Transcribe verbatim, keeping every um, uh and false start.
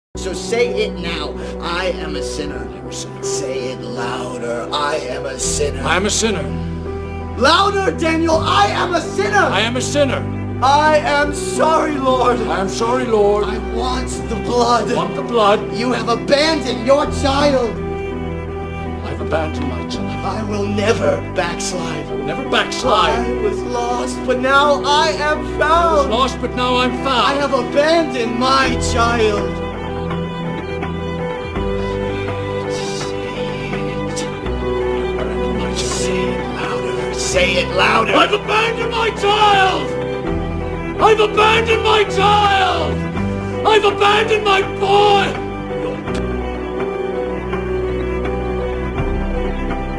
So say it now. I am a sinner. Say it louder. I am a sinner. I am a sinner. Louder, Daniel. I am a sinner. I am a sinner. I am sorry, Lord. I am sorry, Lord. I want the blood. I want the blood. You have abandoned your child. I've abandoned my child. I will never backslide. I will never backslide. I was lost, but now I am found. I was lost, but now I'm found. I have abandoned my child. Say it louder. I've abandoned my child! I've abandoned my child! I've abandoned my boy!